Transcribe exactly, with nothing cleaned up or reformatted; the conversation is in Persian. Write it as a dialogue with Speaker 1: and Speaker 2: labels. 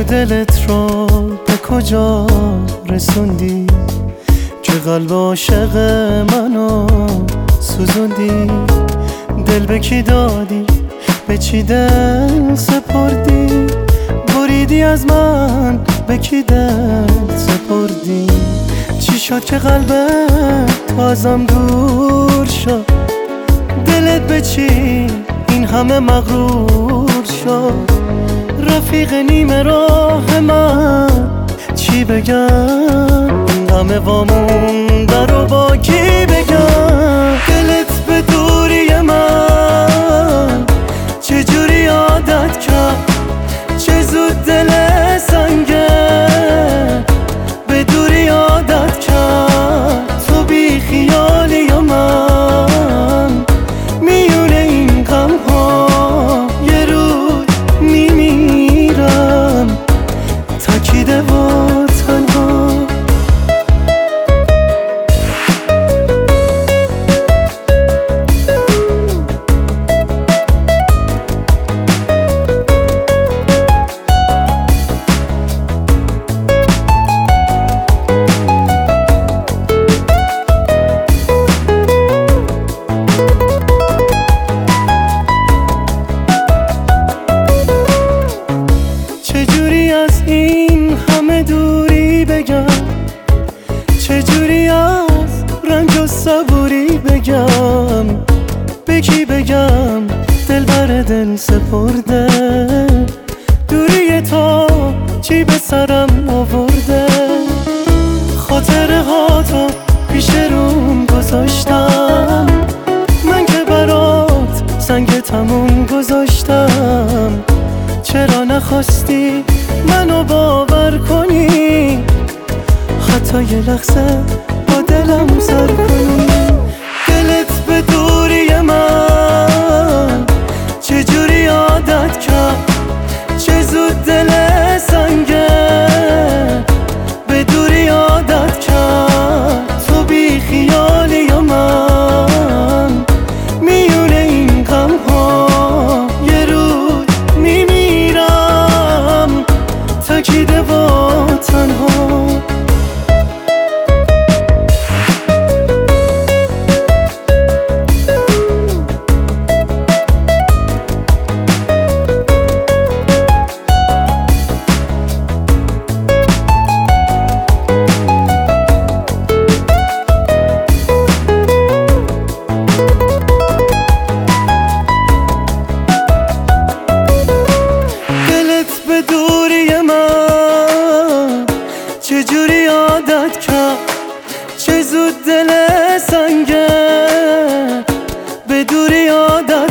Speaker 1: دلت رو به کجا رسوندی که قلب عاشق منو سوزوندی؟ دل به کی دادی؟ به چی دل سپردی؟ بریدی از من، به کی دل سپردی؟ چی شد که قلبت ازم دور شد؟ دلت به چی این همه مغرور شد؟ رفیق نیمه راه من چی بگم؟ این غم وامونده رو با کی بگم؟ دلت به دوری من چجوری عادت کرد؟ چه زود دل سنگه به دوری عادت کرد. تو بی خیالی یا من میونه این غم ها یه روز میمیرم تکیده و تنها. چجوری از رنج و صبوری بگم؟ به کی بگم دل بر دل سپرده؟ دوری تو چی به سرم آورده؟ خاطره ها تو پیش روم گذاشتم، من که برات سنگ تموم گذاشتم. چرا نخواستی منو باور کنی؟ حتی یه لحظه با دلم سر کنی. دلت به دوری من چجوری عادت کرد؟ چه زود دل سنگه به دوری عادت کرد. تو بی خیالی یا من میونه این غم ها یه روز میمیرم تکیده و تنها. چجوری عادت کرد؟ چه زود دل سنگه به دوری عادت